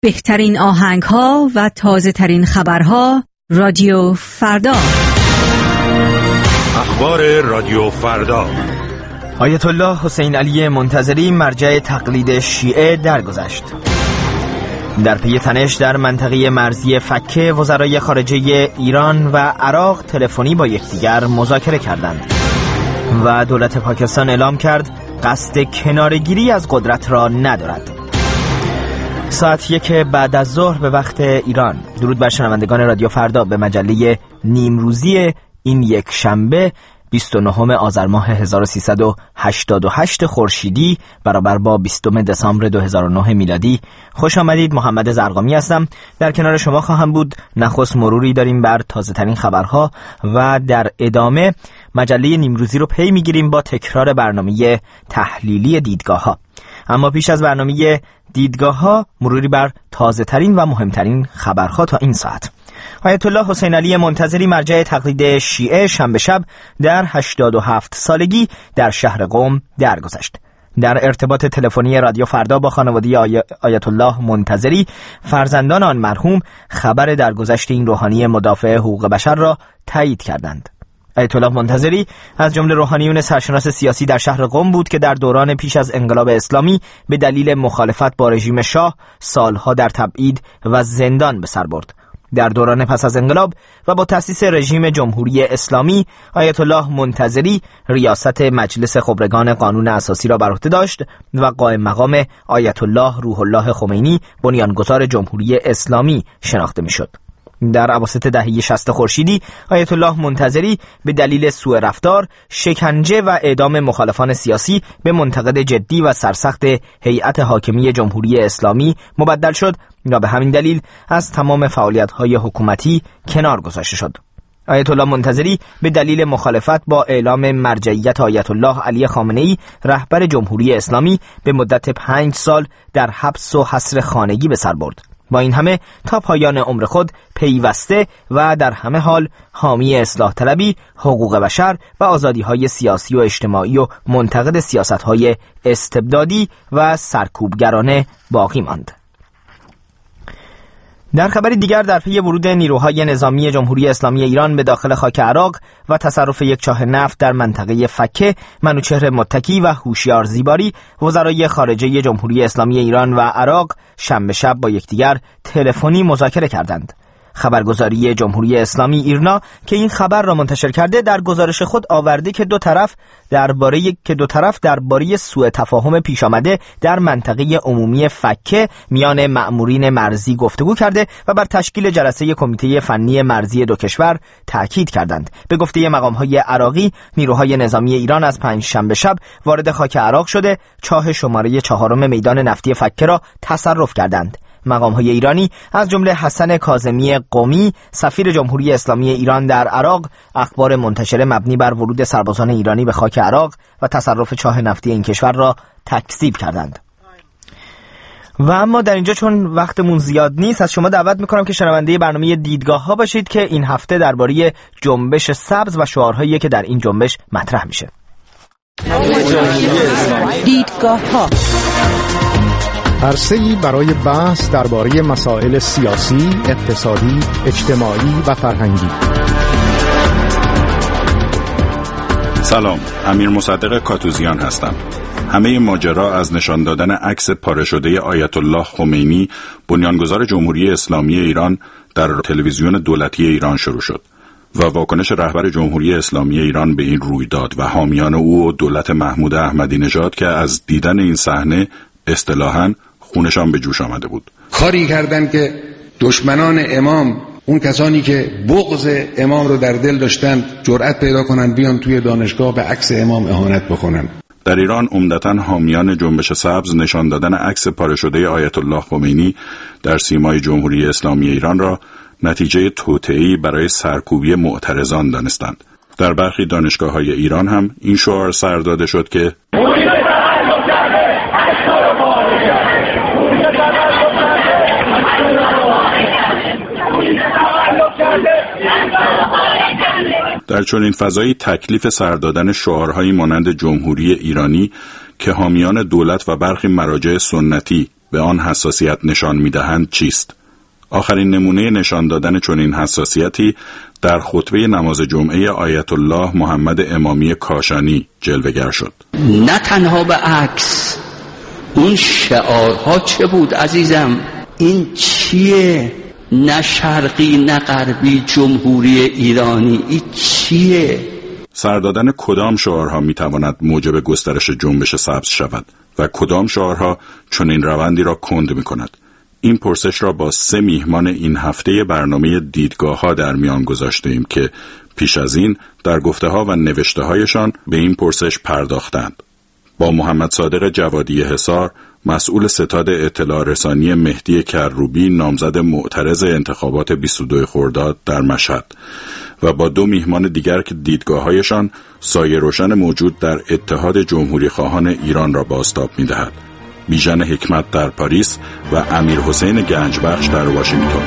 بهترین آهنگ‌ها و تازه‌ترین خبرها رادیو فردا. اخبار رادیو فردا. آیت الله حسین علی منتظری مرجع تقلید شیعه درگذشت. در پی تنش در منطقه مرزی فکه وزرای خارجه ایران و عراق تلفنی با یکدیگر مذاکره کردند و دولت پاکستان اعلام کرد قصد کناره‌گیری از قدرت را ندارد. ساعت 1 بعد از ظهر به وقت ایران. درود بر شنوندگان رادیو فردا. به مجله نیمروزی این یک شنبه 29 آذر ماه 1388 خورشیدی برابر با 20 دسامبر 2009 میلادی خوش آمدید. محمد زرقامی هستم. در کنار شما خواهم بود. نخست مروری داریم بر تازه ترین خبرها و در ادامه مجله نیمروزی رو پی میگیریم با تکرار برنامه تحلیلی دیدگاه ها. اما پیش از برنامه دیدگاه ها مروری بر تازه ترین و مهمترین خبرها تا این ساعت. آیت الله حسین علی منتظری مرجع تقلید شیعه شنبه شب در 87 سالگی در شهر قم درگذشت. در ارتباط تلفنی رادیو فردا با خانواده آیت الله منتظری فرزندان آن مرحوم خبر درگذشت این روحانی مدافع حقوق بشر را تایید کردند. آیت الله منتظری از جمله روحانیون سرشناس سیاسی در شهر قم بود که در دوران پیش از انقلاب اسلامی به دلیل مخالفت با رژیم شاه سالها در تبعید و زندان به سر برد. در دوران پس از انقلاب و با تأسیس رژیم جمهوری اسلامی آیت الله منتظری ریاست مجلس خبرگان قانون اساسی را بر عهده داشت و قائم مقام آیت الله روح الله خمینی بنیانگذار جمهوری اسلامی شناخته میشد. در اواسط دهه 60 خورشیدی آیت الله منتظری به دلیل سوء رفتار، شکنجه و اعدام مخالفان سیاسی به منتقد جدی و سرسخت هیئت حاکمی جمهوری اسلامی مبدل شد و به همین دلیل از تمام فعالیت‌های حکومتی کنار گذاشته شد. آیت الله منتظری به دلیل مخالفت با اعلام مرجعیت آیت الله علی خامنه‌ای رهبر جمهوری اسلامی به مدت 5 سال در حبس و حصر خانگی به سر برد. با این همه تا پایان عمر خود پیوسته و در همه حال حامی اصلاح طلبی، حقوق بشر و آزادی‌های سیاسی و اجتماعی و منتقد سیاست‌های استبدادی و سرکوبگرانه باقی ماند. در خبر دیگر در پی ورود نیروهای نظامی جمهوری اسلامی ایران به داخل خاک عراق و تصرف یک چاه نفت در منطقه فکه، منوچهر متکی و هوشیار زیباری وزرای خارجه جمهوری اسلامی ایران و عراق شنبه شب با یکدیگر تلفنی مذاکره کردند. خبرگزاری جمهوری اسلامی ایرنا که این خبر را منتشر کرده در گزارش خود آورده که دو طرف درباره سوء تفاهم پیش آمده در منطقه عمومی فکه میان مأمورین مرزی گفتگو کرده و بر تشکیل جلسه کمیته فنی مرزی دو کشور تاکید کردند. به گفته مقام‌های عراقی، نیروهای نظامی ایران از پنجشنبه شب وارد خاک عراق شده چاه شماره 4 میدان نفتی فکه را تصرف کردند. مقام‌های ایرانی از جمله حسن کاظمی قمی سفیر جمهوری اسلامی ایران در عراق اخبار منتشره مبنی بر ورود سربازان ایرانی به خاک عراق و تصرف چاه نفتی این کشور را تکذیب کردند. و اما در اینجا چون وقتمون زیاد نیست از شما دعوت میکنم که شنونده برنامه دیدگاه ها باشید که این هفته درباره جنبش سبز و شعارهایی که در این جنبش مطرح میشه. دیدگاه ها عرصه‌ای برای بحث درباره مسائل سیاسی، اقتصادی، اجتماعی و فرهنگی. سلام، امیر مصدق کاتوزیان هستم. همه ماجرا از نشان دادن عکس پاره شده آیت الله خمینی بنیانگذار جمهوری اسلامی ایران در تلویزیون دولتی ایران شروع شد و واکنش رهبر جمهوری اسلامی ایران به این رویداد و حامیان او و دولت محمود احمدی نژاد که از دیدن این صحنه اصطلاحاً خونشان به جوش آمده بود. کاری کردن که دشمنان امام، اون کسانی که بغض امام رو در دل داشتن، جرأت پیدا کنن بیان توی دانشگاه به عکس امام اهانت بکنن. در ایران عمدتاً حامیان جنبش سبز نشان دادن عکس پاره شده آیت الله خمینی در سیمای جمهوری اسلامی ایران را نتیجه توطئه‌ای برای سرکوبی معترضان دانستند. در برخی دانشگاه‌های ایران هم این شعار سر داده شد که در چنین فضایی تکلیف سر دادن شعارهایی مانند جمهوری ایرانی که حامیان دولت و برخی مراجع سنتی به آن حساسیت نشان می‌دهند چیست؟ آخرین نمونه نشان دادن چنین حساسیتی در خطبه نماز جمعه آیت الله محمد امامی کاشانی جلوه‌گر شد. نه تنها به عکس، اون شعارها چه بود عزیزم؟ این چیه؟ نه شرقی نه غربی، جمهوری ایرانی، این چیه؟ سر دادن کدام شعارها میتواند موجب گسترش جنبش سبز شود و کدام شعارها چنین روندی را کند میکند؟ این پرسش را با 3 میهمان این هفته برنامه دیدگاه‌ها در میان گذاشتیم که پیش از این در گفته‌ها و نوشته‌هایشان به این پرسش پرداختند. با محمد صادق جوادی حصار، مسئول ستاد اطلاع رسانی مهدی کروبی نامزد معترض انتخابات 22 خرداد در مشهد و با 2 میهمان دیگر که دیدگاه‌هایشان سایه روشن موجود در اتحاد جمهوری خواهان ایران را بازتاب می‌دهد. بیژن حکمت در پاریس و امیر حسین گنجبخش در واشنگتن.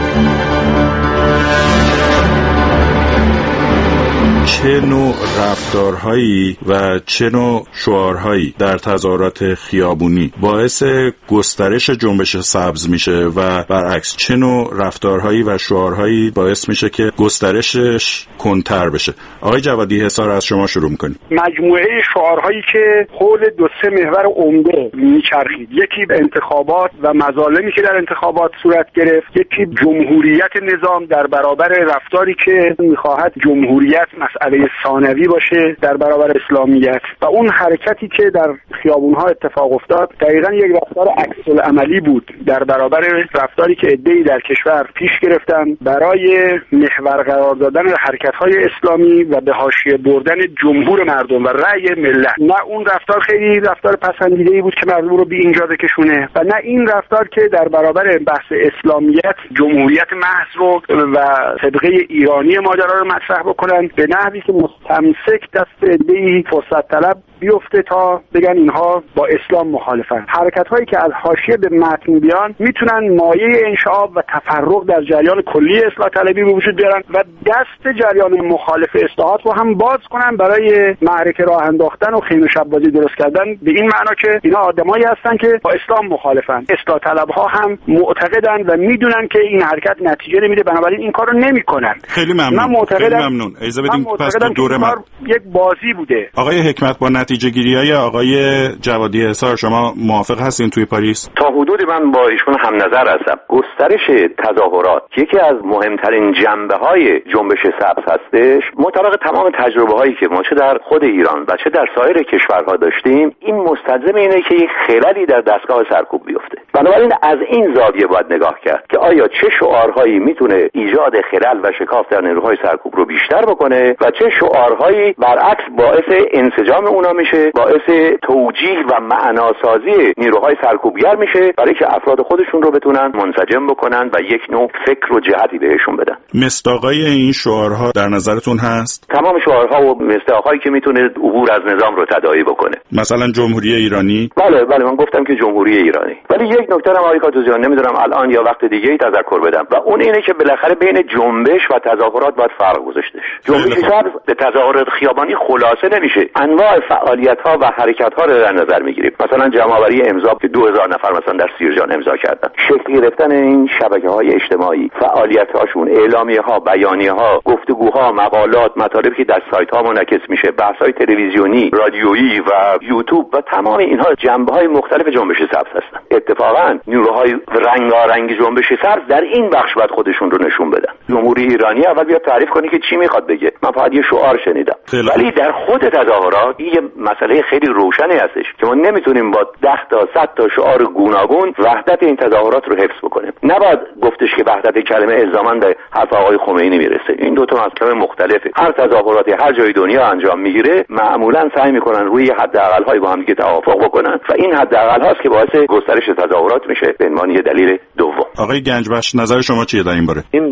چه نوع رفتارهایی و چه نوع شعارهایی در تظاهرات خیابونی باعث گسترش جنبش سبز میشه و برعکس چه نوع رفتارهایی و شعارهایی باعث میشه که گسترشش کندتر بشه؟ آقای جوادی حصار، از شما شروع میکنیم. مجموعه شعارهایی که حول 2-3 محور عمده میچرخید، یکی انتخابات و مظالمی که در انتخابات صورت گرفت، یکی جمهوریت نظام در برابر رفتاری که میخواهد جمهوریت مسئله ثانوی باشه در برابر اسلامیت، و اون حرکتی که در خیابونها اتفاق افتاد دقیقاً یک رفتار عکس العملی بود در برابر رفتاری که عده‌ای در کشور پیش گرفتن برای محور قرار دادن حرکت‌های اسلامی و به حاشیه بردن جمهور مردم و رأی ملت. نه اون رفتار خیلی رفتار پسندیده‌ای بود که مردم رو به اینجا بکشونه و نه این رفتار که در برابر بحث اسلامیت جمهوریت محض رو و طبقه ایرانی ماجرا رو مطرح بکنن به نحوی که مستمسک دست عده‌ای فرصت طلب بیفته تا بگن اینها با اسلام مخالفن. حرکت‌هایی که از حاشیه به متن بیان میتونن مایه انشعاب و تفرق در جریان کلی اصلاح طلبی به وجود بیارن و دست جریان مخالف اصلاحات رو هم باز کنن برای معرکه راه انداختن و خیمه شب‌بازی درست کردن، به این معنا که اینا آدمایی هستن که با اسلام مخالفن. اصلاح طلب‌ها هم معتقدن و میدونن که این حرکت نتیجه نمیده، بنابراین این کارو نمیکنن. خیلی ممنون. خیلی ممنون. اجازه بدید پس به دوره من یک بازی بوده. آقای حکمت، با نتیجه گیری‌های آقای جوادی حصار شما موافق هستین توی پاریس؟ تا حدودی من با ایشون هم نظر هستم. گسترش تظاهرات یکی از مهمترین جنبه‌های جنبش سبز هستش. مطابق تمام تجربه‌هایی که ما چه در خود ایران و چه در سایر کشورها داشتیم، این مستلزم اینه که یک خللی در دستگاه سرکوب بیفته. بنابراین از این زاویه باید نگاه کرد که آیا چه شعارهایی میتونه ایجاد خلل و شکاف در نیروهای سرکوب رو بیشتر بکنه و چه شعارهایی برعکس باعث انسجام اونا میشه، باعث توجیه و معناسازی نیروهای سرکوبگر میشه برای که افراد خودشون رو بتونن منسجم بکنن و یک نوع فکر و جهتی بهشون بدن. مصداقای این شعارها در نظرتون هست؟ تمام شعارها و مصداقایی که میتونه عبور از نظام رو تداعی بکنه. مثلا جمهوری ایرانی؟ بله من گفتم که جمهوری ایرانی. ولی یک نکته هم آقای کاتوزیان نمیدونم الان یا وقت دیگه ای تذکر بدم و اون اینه که بالاخره بین جنبش و تظاهرات باید فرق گذاشته شه. جنبش سبز به تظاهرات خیابانی خلاصه نمیشه. انواع فعالیت‌ها و حرکت‌ها رو در نظر می‌گیریم. مثلا جمع‌آوری امضا که 2000 نفر مثلا در سیرجان امضا کردن. شکل گرفتن این شبکه‌های اجتماعی، فعالیت‌هاشون، اعلامیه‌ها، بیانیه‌ها، گفتگوها، مقالات، مطالبی که در سایت‌ها منعکس میشه، بحث‌های تلویزیونی، رادیویی و یوتیوب و تمام اینها جنبه‌های مختلف جنبش سبز هستن. اتفاقاً نیروهای رنگارنگ جنبش سبز در این بخش باید خودشون رو نشون بدن. جمهوری ایرانی اول بیاد تعریف کنه که چی می‌خواد بگه. من فقط یه شعار شنیدم. ولی در خود تظاهرات یه مسئله خیلی روشنی هستش که ما نمیتونیم با 10 تا 100 تا شعار گوناگون وحدت این تظاهرات رو حفظ بکنیم. نباید گفتش که وحدت کلمه الزاما به حرف آقای خمینی میرسه. این دو تا مسئله مختلفه. هر تظاهراتی هر جای دنیا انجام میگیره معمولا سعی میکنن روی حداقل‌های با هم دیگه توافق بکنن و این حداقل هاست که باعث گسترش تظاهرات میشه به عنوان یه دلیل دوم. آقای گنجبخش، نظر شما چیه در این باره؟ این بحث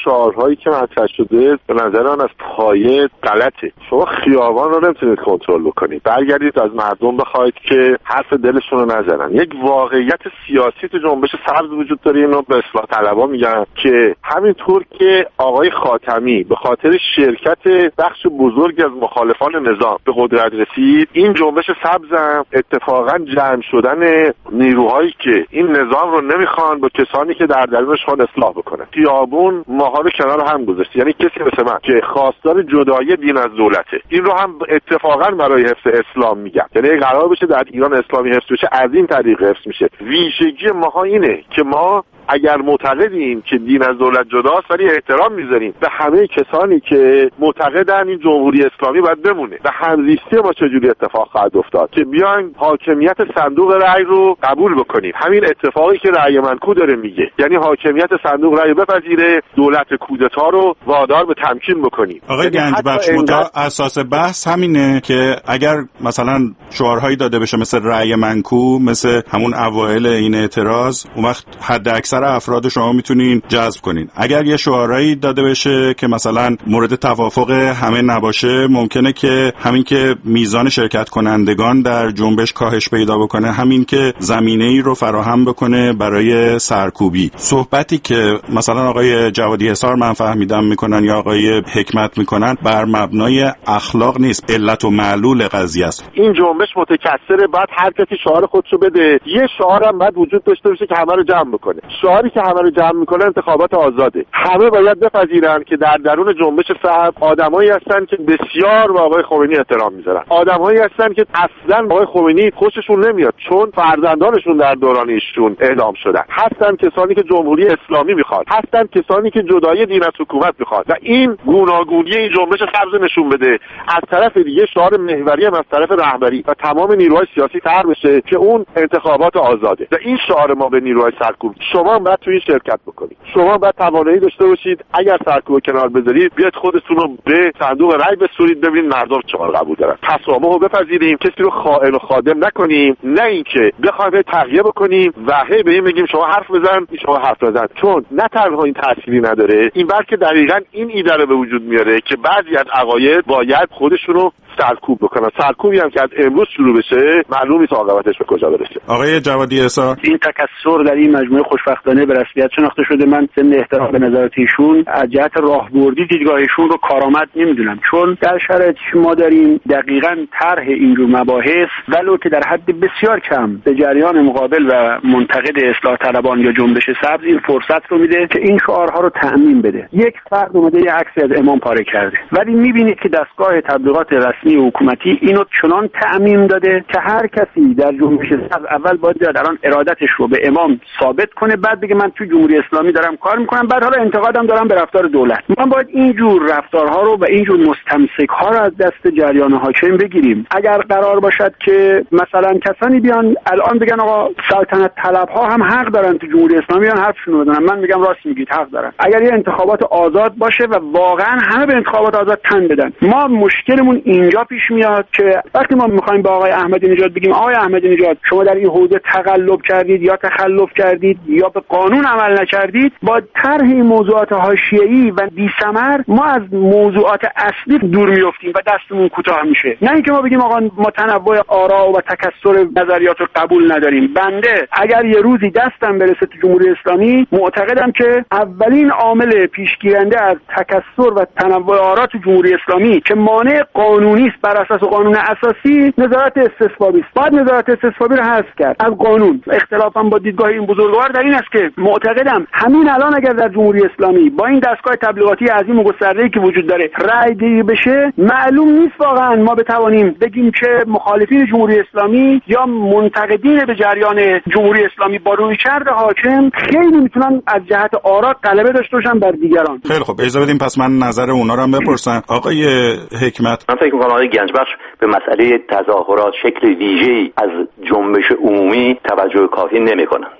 شعارهایی که مطرح شده به نظر من از پایه غلطه. شما خیابان رو نمیتونید کنترل بکنید، برگردید از مردم بخواید که حرف دلشون رو نزنن. یک واقعیت سیاسی تو جنبش سبز وجود داره، اینو به اصلاح طلبا میگن که همینطور که آقای خاتمی به خاطر شرکت بخش بزرگی از مخالفان نظام به قدرت رسید، این جنبش سبز هم اتفاقا جمع شدن نیروهایی که این نظام رو نمیخوان با کسانی که در درونش خوان اصلاح بکنن. خیابون ماها رو کنار هم گذاشت، یعنی کسی مثل من که خواستار جدایی دین از دولته، این رو هم اتفاقا برای حفظ اسلام میگم، یعنی قرار بشه در ایران اسلامی حفظ بشه از این طریق حفظ میشه. ویژگی ماها اینه که ما اگر معتقدیم که دین از دولت جداست ولی احترام میذاریم به همه کسانی که معتقدن این جمهوری اسلامی باید بمونه و همزیستی ما چجوری اتفاق خواهد افتاد که بیایم حاکمیت صندوق رأی رو قبول بکنیم. همین اتفاقی که رأی منکو داره میگه، یعنی حاکمیت صندوق رأی بپذیره، دولت کودتا رو وادار به تمکین بکنیم. آقای گنجبخش اساس بحث همینه که اگر مثلا شعارهایی داده بشه مثل رأی منکو، مثل همون اوایل این اعتراض، اون وقت حد اکثر افراد شما میتونین جذب کنین. اگر یه شعارهایی داده بشه که مثلا مورد توافق همه نباشه، ممکنه که همین که میزان شرکت کنندگان در جنبش کاهش پیدا بکنه، همین که زمینه‌ای رو فراهم بکنه برای سرکوبی. صحبتی که مثلا آقای جوادی حصار من فهمیدم میکنن یا آقای حکمت میکنن بر مبنای اخلاق نیست، علت و معلول قضیه است. این جنبش متکثره، بعد هر کسی شعار خودشو بده. یه شعار هم بعد وجود داشته باشه که همه رو جمع بکنه. شعاری که همه رو جمع میکنه انتخابات آزاده. همه باید بپذیرن که در درون جنبش سبز آدمایی هستن که بسیار به آقای خمینی احترام میذارن، آدمایی هستن که اصلا آقای خمینی خوششون نمیاد چون فرزندانشون در دوران ایشون اعدام شدن، هستن کسانی که جمهوری اسلامی میخواد، هستن کسانی که جدایی دین از حکومت میخواد و این گوناگونی این جنبش سبز نشون بده. از طرف دیگه شعار محوری هم از طرف رهبری و تمام نیروهای سیاسی طرح بشه که اون انتخابات آزاده و این شعار ما به نیروهای سرکوب. شما باید توی این شرکت بکنید، شما باید توانایی داشته باشید اگر سرکوب کنار بذارید بیاد خودتون رو به صندوق رای بسپرید ببینید مردم چقدر قبول دارن. تسامح رو بپذیریم، کسی رو خائن و خادم نکنیم، نه اینکه بخوایم تغییر بکنیم و هی به این بگیم شما حرف بزن شما حرف بزن، چون نه تنها این تأثیری نداره، این بلکه دقیقاً این ایده رو به وجود میاره که بعضی از عقاید باید خودشون رو سرکوب بکنن. سرکوبی هم که از امروز شروع بشه معلوم نیست عاقبتش به کجا برسه. آقای جوادی حصار، این تکثر در این مجموعه خوشبختانه به رسمیت شناخته شده. من ضمن احترام به نظرات ایشون از جهت راهبردی دیدگاه ایشون رو کارآمد نمیدونم، چون در شرایطی که ما داریم دقیقاً طرح اینجور مباحث ولو که در حد بسیار کم به جریان مقابل و منتقد اصلاح طلبان یا جنبش سبز این فرصت رو میده که این شعارها رو تأمین بده. یک فرد اومده یه عکسی از امام پاره کرده، ولی میبینید که دستگاه تبلیغات رسمی حکومتی اینو چنان تأمین داده که هر کسی در جنبش سبز اول باید الان ارادتش رو به امام ثابت کنه، بعد بگه من تو جمهوری اسلامی دارم کار میکنم، بعد حالا انتقادم دارم به رفتار دولت. ما باید اینجور رفتارها رو و اینجور مستمسک‌ها رو از دست جریان حاکم بگیریم. اگر قرار باشد که مثلا کسانی بیان الان بگن آقا سلطنت طلب‌ها هم حق دارن تو جمهوری اسلامی بیان حرفشون رو بزنن، من میگم راست میگید حق دارن. اگر یه انتخابات آزاد باشه و واقعا همه به انتخابات آزاد تن بدن، ما مشکلمون اینجا پیش میاد که وقتی ما میخوایم با آقای احمدی نژاد بگیم آقای احمدی نژاد شما در این حوزه تقلب کردید یا تخلف کردید یا به قانون عمل نکردید، با طرح این موضوعات حاشیه‌ای و بی‌ثمر ما از موضوعات اصلی دور میافتیم و دستمون کوتاه میشه. نه اینکه ما بگیم آقا ما تنوع آرا و تکثر نظریات رو قبول نداریم. بنده اگر یه روزی دستم برسه تو جمهوری اسلامی، معتقدم که اولین عامل پیشگیرنده از تکثر و تنوع آرا تو جمهوری اسلامی که مانع قانونی است بر اساس قانون اساسی، نظارت استثبابی است. بعد نظارت استثبابی رو حذف کرد از قانون. اختلافم با دیدگاه این بزرگوار در این است که معتقدم همین الان اگر در جمهوری اسلامی با این دستگاه تبلیغاتی عظیم و گسترده‌ای که وجود داره رأی گیری بشه، معلوم نیست واقعا ما بتوانیم بگیم که مخالفین جمهوری اسلامی یا منتقدین به جریان جمهوری اسلامی با رویکرد حاکم خیلی میتونن از جهت آرا غلبه داشته باشن بر دیگران. خیلی خب اجازه بدیم پس من نظر اونا رو هم بپرسم. آقای حکمت، من فکر می‌کنم آقای گنجبخش به مسئله تظاهرات شکل ویژه‌ای از جنبش عمومی توجه کافی نمی‌کنن.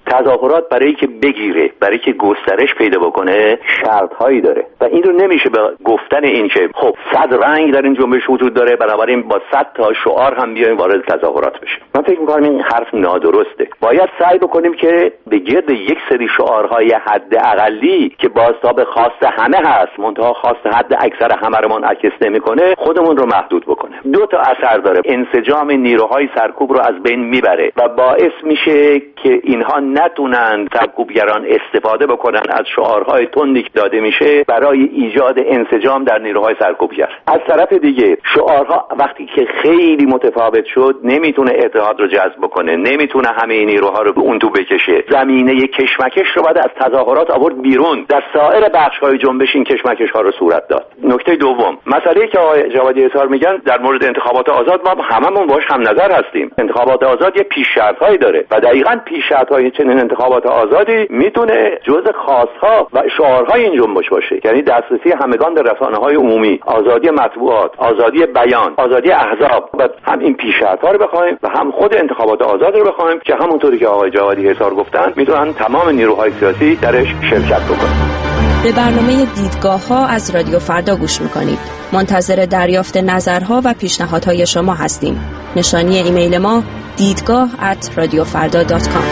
تظاهرات برای که بگیره، برای که گسترش پیدا بکنه شرط‌هایی داره و این رو نمیشه به گفتن این که خب 100 رنگ در این جنبش وجود داره بنابراین با 100 تا شعار هم بیایم وارد تظاهرات بشیم. من فکر می‌کنم این حرف نادرسته. باید سعی بکنیم که به گرد یک سری شعارهای حداقلی که بازتاب خواست همه هست منتها خواست حد اکثر همه رو منعکس نمی‌کنه خودمون رو محدود بکنه. دو تا اثر داره. انسجام نیروهای سرکوب رو از بین میبره و باعث میشه که اینها نتونن سرکوبگران استفاده بکنن از شعارهای تندی که داده میشه برای ایجاد انسجام در نیروهای سرکوبگر. از طرف دیگه شعارها وقتی که خیلی متفاوت شد نمیتونه اتحاد رو جذب بکنه، نمیتونه همه نیروها رو به اون تو بکشه. زمینه کشمکش رو باید از تظاهرات آورد بیرون. در سایر بخش‌های جنبش این کشمکش‌ها رو صورت داد. نکته دوم، مسئله‌ای که آقای جوادی اظهار میگن در مورد انتخابات آزاد ما هممون باش هم نظر هستیم. انتخابات آزاد یه پیش شرط‌هایی داره و دقیقاً پیش شرط‌های چنین انتخابات آزادی میتونه جزء خواست‌ها و شعارهای این جنبش باشه. یعنی دسترسی همگان به رسانه‌های عمومی، آزادی مطبوعات، آزادی بیان، آزادی احزاب و هم این پیش شرط‌ها رو بخوایم و هم خود انتخابات آزاد رو بخوایم که همونطوری که آقای جوادی اظهار گفتن میتونن تمام نیروهای سیاسی درش شرکت بکنن. به برنامه دیدگاه‌ها از رادیو فردا گوش می‌کنید. منتظر دریافت نظرها و پیشنهادهای شما هستیم. نشانی ایمیل ما دیدگاه@radiofarda.com.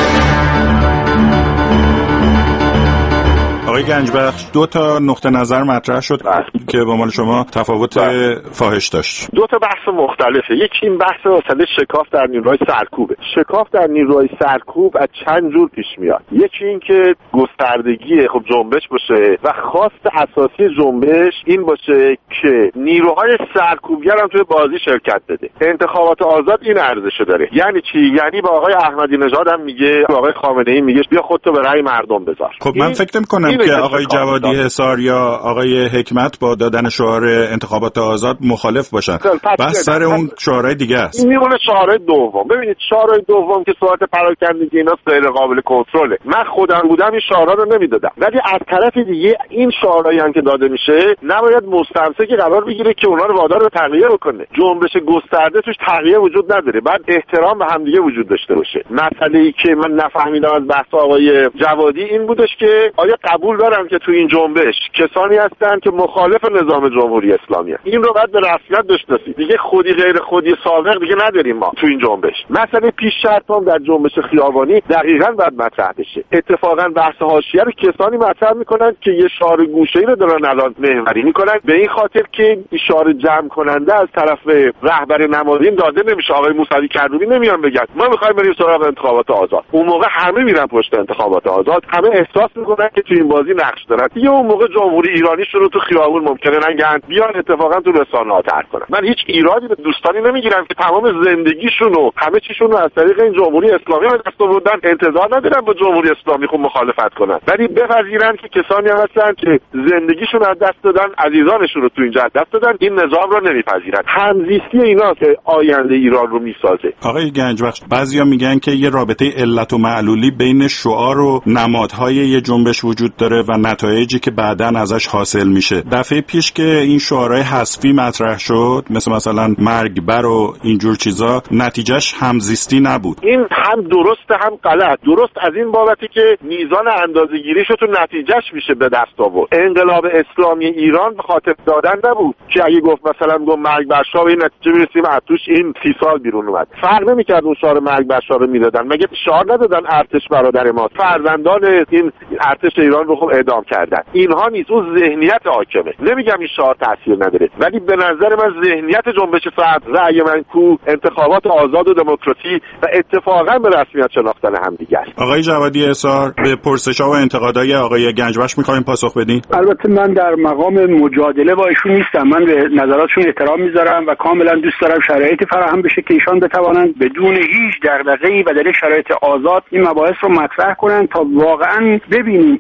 آقای گنجبخش، 2 تا نقطه نظر مطرح شد که با مال شما تفاوت فاحش داشت. 2 تا بحث مختلفه. یکی این بحث مسئله شکاف در نیروهای سرکوبه. شکاف در نیروهای سرکوب از چند جور پیش میاد. یکی این که گستردگی خب جنبش باشه و خواست اساسی جنبش این باشه که نیروهای سرکوبگر هم توی بازی شرکت بده. انتخابات آزاد این ارزش داره. یعنی چی؟ یعنی با آقای احمدی نژاد هم میگه، با آقای خامنه‌ای میگه بیا خودتو به رأی مردم بذار. خب من فکر نمی‌کنم که آقای جوادی حصار یا آقای حکمت با دادن شعار انتخابات آزاد مخالف باشن. بس سر اون شعارهای دیگه است. این میمونه شعار دوم. ببینید شعار دوم که صورت پراکندگی اینا غیر قابل کنترله. من خودم بودم این شعارا رو نمیدادم. ولی از طرف دیگه این شعارایی هم که داده میشه نباید مستمسک قرار بگیره که اونا رو وادار به تغییر بکنه. جنبش گسترده توش تغییر وجود نداره. بعد احترام به همدیگه وجود داشته باشه. مسئله‌ای که من نفهمیدم از بحث آقای جوادی این بودش که آیا قبول دارن که تو این جنبش کسانی هستن که مخالف نظام جمهوری اسلامی هستن. این رو بعد به رسمیت بشناسید. دیگه خودی غیر خودی سابق دیگه نداریم ما تو این جنبش. مثلا پیش شرط هم در جنبش خیابانی دقیقاً بعد مطرح بشه. اتفاقاً بحث حاشیه رو کسانی مطرح میکنن که یه شعار گوشه‌ای رو دارن الان محوری میکنن به این خاطر که شعار جمع کننده از طرف رهبر نمادین داده نمیشه. آقای موسوی کردوبی نمیان بگن ما میخوایم بریم سراغ انتخابات آزاد. اون موقع همه میرن پشت انتخابات آزاد. همه احساس میکنن که تو این بازی نقش دارن. دیگه اون موقع جمهوری ایرانی رو تو خیابون ممکنه نگن بیان اتفاقا تو رسانه‌ها طرح کنن. من هیچ ایرادی به دوستانی نمیگیرم که تمام زندگیشون و همه چیشون رو از طریق این جمهوری اسلامی به دست آوردن. انتظار ندارن با جمهوری اسلامی خود مخالفت کنن. ولی بپذیرن که کسانی هستن که زندگیشون از دست دادن، عزیزانشون رو تو اینجا از دست دادن، این نظام رو نمیپذیرن. همزیستی اینا که آینده ایران رو میسازه. آقای گنجبخش، بعضیا میگن که یه رابطه علت و معلولی بین شعار و نمادهای یه جنبش وجود داره و نتایجی که بعدن ازش حاصل میشه. دفعه پیش که این شعارهای حذفی مطرح شد مثلا مرگبر و اینجور چیزا نتیجهش همزیستی نبود. این هم درسته هم غلط. درست از این بابتی که میزان اندازه‌گیریشو تو نتیجهش میشه به دست آورد. انقلاب اسلامی ایران به خاطر دادن نبود که اگه گفت مثلا مرگبر شاه به این نتیجه میرسیم از توش این 30 سال بیرون اومد. فرق نمیکرد اون شعار مرگبر شاه رو میدادن. مگه شعار ندادن ارتش برادر ما فرزندان این ارتش ایران رو خب اعدام کردن. اینها نیست، اون ذهنیت حاکمه. نمیگم این شعار تاثیر نداره ولی به نظر من ذهنیت جنبش سرد، رأی من کو، انتخابات آزاد و دموکراسی و اتفاقا به رسمیت شناختن همدیگه است. آقای جوادی احصار به پرسش‌ها و انتقادهای آقای گنجبخش می‌خوایم پاسخ بدین؟ البته من در مقام مجادله با ایشون نیستم. من به نظراتشون احترام میذارم و کاملا دوست دارم شرایطی فراهم بشه که ایشان بتوانند بدون هیچ دغدغه‌ای و در شرایط آزاد این مباحث رو مطرح کنن تا واقعا ببینیم که در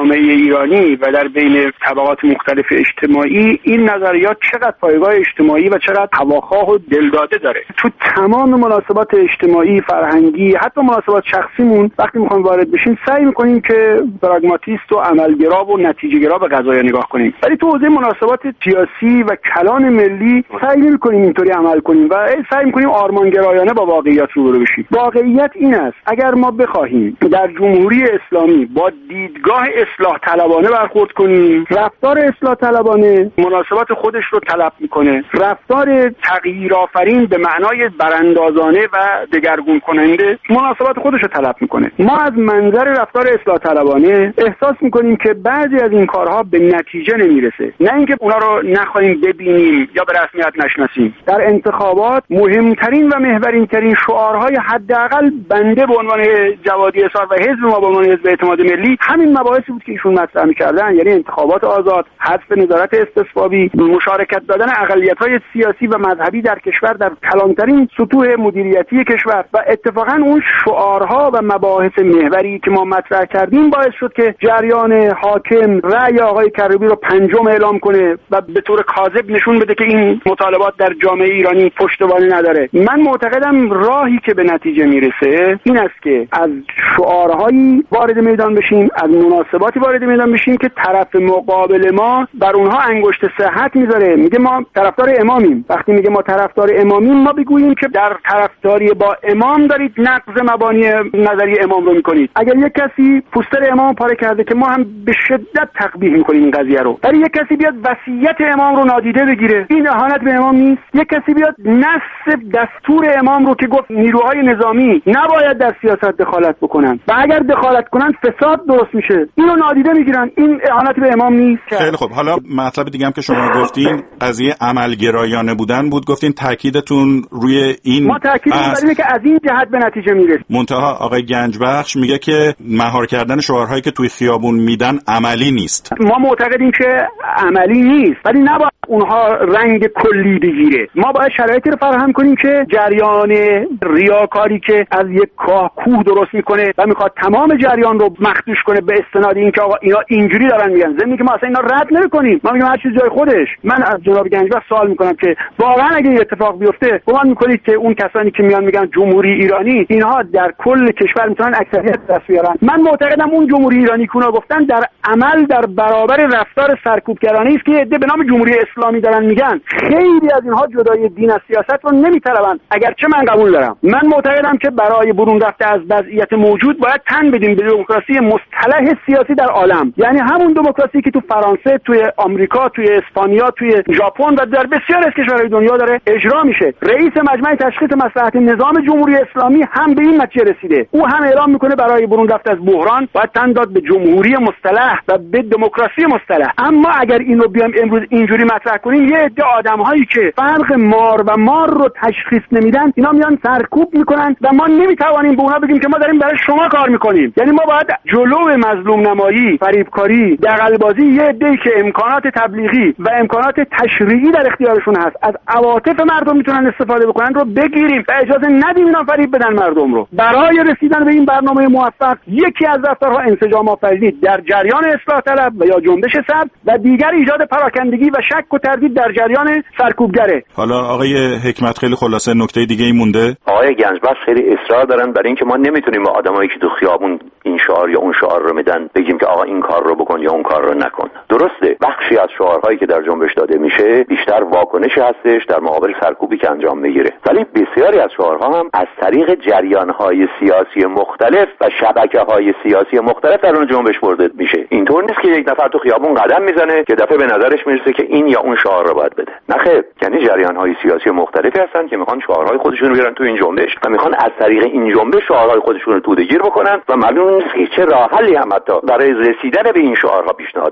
جامعه ایرانی و در بین طبقات مختلف اجتماعی این نظریات چقدر پایگاه اجتماعی و چقدر هواخواه و دلداده داره. تو تمام مناسبات اجتماعی، فرهنگی، حتی مناسبات شخصیمون وقتی میخوایم وارد بشیم سعی میکنیم که پراگماتیست و عملگرا و نتیجه‌گرا به قضایا نگاه کنیم، ولی تو حوزه مناسبات سیاسی و کلان ملی سعی نمی‌کنیم اینطوری عمل کنیم و سعی می‌کنیم آرمانگرایانه با واقعیت روبرو بشیم. واقعیت این است اگر ما بخواهیم در جمهوری اسلامی با دیدگاه اصلاح طلبانه برخورد کنیم، رفتار اصلاح طلبانه مناسبات خودش رو طلب می‌کنه، رفتار تغییر آفرین به معنای براندازانه و دگرگون کننده مناسبات خودش رو طلب می‌کنه. ما از منظر رفتار اصلاح طلبانه احساس می‌کنیم که بعضی از این کارها به نتیجه نمیرسه، نه اینکه اونا رو نخواهیم ببینیم یا به رسمیت نشناسیم. در انتخابات مهمترین و محورین‌ترین شعارهای حداقل بنده به عنوان جوادی اصار و حزب ما به عنوان حزب اعتماد ملی همین مباحثی بود که ایشون مطرح می‌کردن، یعنی انتخابات آزاد، حذف نظارت استصوابی، مشارکت دادن اقلیت‌های سیاسی و مذهبی در کشور در کلانترین سطوح مدیریتی کشور. و اتفاقاً اون شعارها و مباحث محوری که ما مطرح کردیم باعث شد که جریان حاکم رأی آقای کروبی رو پنجم اعلام کنه و به طور کاذب نشون بده که این مطالبات در جامعه ایرانی پشتوانه نداره. من معتقدم راهی که به نتیجه میرسه این است که از شعارهایی وارد میدان بشیم، از مناسباتی وارد میدان بشیم که طرف مقابل ما بر اونها انگشت صحت میذاره، میگه ما طرفدار امامیم. وقتی میگه ما طرفدار امامیم، ما بگوییم که در طرفداری با امام دارید نقض مبانی نظری امام رو میکنید. اگر یک کسی پوستر امام پاره کرده که ما هم به شدت تقبیح میکنیم این قضیه رو، ولی یک کسی بیاد وصیت امام رو نادیده بگیره، این اهانت به امام نیست؟ یک کسی بیاد نص دستور امام رو که گفت نیروهای نظامی نباید در سیاست دخالت بکنن و اگر دخالت کنن فساد درست میشه، اینو نادیده میگیرن، این اهانت به امام نیست؟ خیلی خوب. حالا مطلب دیگه هم که شما گفتین قضیه عملگرایانه بودن بود، گفتین تاکیدتون روی این ما تاکید می‌کنیم که از این جهت به نتیجه میرسیم. منتها آقای گنجبخش میگه که مهار کردن شعارهایی که توی خیابون میدن عملی نیست. ما معتقدیم که عملی نیست، ولی نباید اونها رنگ کلی بگیره. ما باید شرایطی رو فراهم کنیم که جریان ریاکاری که از یک کاه کوه درست میکنه و میخواد تمام جریان رو مخدوش کنه به استناد این که آقا اینا اینجوری دارن میگن، ضمن که ما اصلا اینا رد نمیکنیم، ما میگیم هر چیز جای خودش. من از جناب گنجبخش سوال میکنم که واقعا اگه این اتفاق بیفته گمان میکنید که اون کسانی که میان میگن جمهوری ایرانی اینها در کل کشور میتونن اکثریت دست بیارن؟ من معتقدم اون جمهوری ایرانی که اونا گفتن در عمل در برابر رفتار سرکوبگرانه است که عده به نام جمهوری اسلامی دارن میگن. خیلی از اینها جدای دین از سیاست رو نمیطلبن، اگرچه من قبول دارم. من معتقدم که برای برون رفته از وضعیت موجود باید تن بدیم به دموکراسی مصطلح سیاسی در عالم، یعنی همون دموکراسی که تو فرانسه، توی آمریکا، توی اسپانیا، توی ژاپن و در بسیار از کشورهای دنیا داره اجرا میشه. رئیس مجمع تشخیص مصلحت نظام جمهوری اسلامی هم به این نتیجه رسیده. او هم اعلام میکنه برای برون رفته از بحران باید تن داد به جمهوری مصطلح و به دموکراسی مصطلح. اما اگر این رو بیام امروز اینجوری مطرح کنیم، یه عده آدم‌هایی که فرق مار و مار رو تشخیص نمیدن، اینا میان سرکوب میکنن و ما نمیتوانیم به اونا بگیم که ما داریم برای شما کار میکنیم. یعنی ما باید جلو مظلوم نمایی، فریبکاری، دغل‌بازی یه عده‌ای که امکانات تبلیغی و امکانات تشریعی در اختیارشون هست، از عواطف مردم میتونن استفاده بکنن رو بگیریم و اجازه ندیم اینا فریب بدن مردم رو. برای رسیدن به این برنامه موفق یکی از رفتارها انسجام آفرینی در جریان اصلاح طلب و یا جنبش سبز و دیگر ایجاد پراکندگی و شک و تردید در جریان سرکوبگره. حالا آقای حکمت خیلی خلاصه نکته دیگه ای مونده. آقای گنجبخش خیلی اصرار دارن برای اینکه ما نمیتونیم به آدمایی که تو خیابون این شعار یا اون شعار رو میدن بگیم که آقا این کار رو بکن یا اون کار رو نکن. درسته بخشی از شعارهایی که در جنبش داده میشه بیشتر واکنشی هستش در مقابل سرکوبی که انجام میگیره، ولی بسیاری از شعارها هم از طریق جریانهای سیاسی مختلف و شبکه‌های سیاسی مختلف در اون جنبش برده میشه. اینطور نیست که یک نفر تو خیابون قدم میزنه که دفعه به نظرش میرسه که این یا اون شعار رو باید بده. نه خیر، یعنی جریانهای سیاسی مختلفی هستن که میخوان شعارهای خودشون رو بیارن تو این جنبش و میخوان از طریق این جنبش شعارهای خودشون رو توده‌گیر بکنن و معلوم نیست که چه راه حلی هم حتی برای رسیدن به این شعارها پیشنهاد میکنن.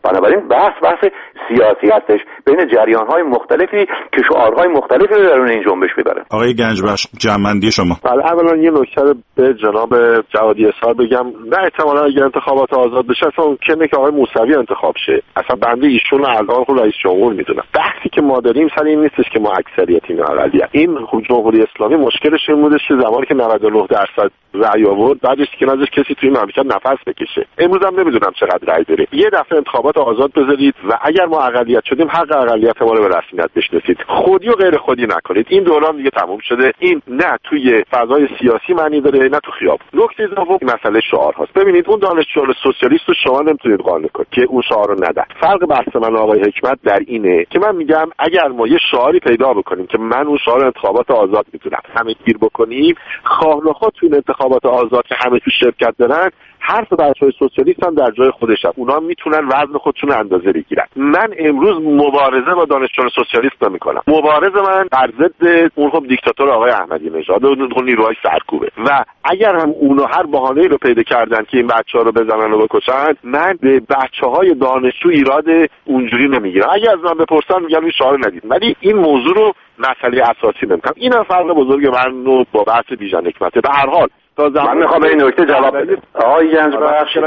بنابراین بحث سیاسی هستش بین جریان‌های مختلفی که شعارهای مختلفی رو درون این جنبش میبرن. آقای گنجبخش، جمع‌بندی شما. بله، اولا یه نکته به جناب جوادی اصرار بگم، نه احتمالاً اگر انتخابات آزاد بشه اصلا ممکنه که آقای موسوی انتخاب شه. اصلا بنده ایشون رو الان خود رئیس جمهور میدونم. بحثی که ما داریم سر این نیستش که ما اکثریتیم یا اقلیت. این جمهوری اسلامی مشکلش این بودش که زمانی که 99% رأی آورد بعدش که ازش کسی توی مملکت نفس بکشه. امروز هم نمیدونم چقدر رأی داره. یه دفعه انتخابات آزاد بذارید و اگر ما اقلیت شدیم حق اقلیت ما رو به رسمیت بشناسید. خودی و غیر خودی نکنید. این دوران دیگه تموم شده. این نه توی فضای سیاسی معنی داره نه تو خیابون. نکته دوم مسئله شعار هست. ببینید اون دانشجویان سوسیالیست رو شما نمیتونید قانع کنید که اون شعار رو ندن. فرق بحث من و آقای حکمت در اینه که من میگم اگر ما یه شعاری پیدا بکنیم که من اون شعار انتخابات آزاد میتونم همه گیر بکنیم، خواه نخواه تو انتخابات آزاد که همه تو شرکت دارن، حرف بچه‌های سوسیالیست هم در جای خودش هست. اونا میتونن وزن خودشون اندازه بگیرن. من امروز مبارزه با دانشجویان سوسیالیست نمی‌کنم. مبارزه من بر ضد اون خب دیکتاتور آقای احمدی نژاد و اون نیروهای سرکوبه. و اگر هم اونا هر بهانه‌ای رو پیدا کردن که این بچه‌ها رو بزنن و بکشن، من به بچه‌های دانشجو ایراد اونجوری نمیگیرم. اگر از من بپرسن میگم این شعار ندید. ولی این موضوع رو مسئله اساسی نمی‌کنم. اینم فرق بزرگ من با بحث بیژن حکمته. به هر حال من میخوام به این نکته جواب بدم. آقای گنجبخش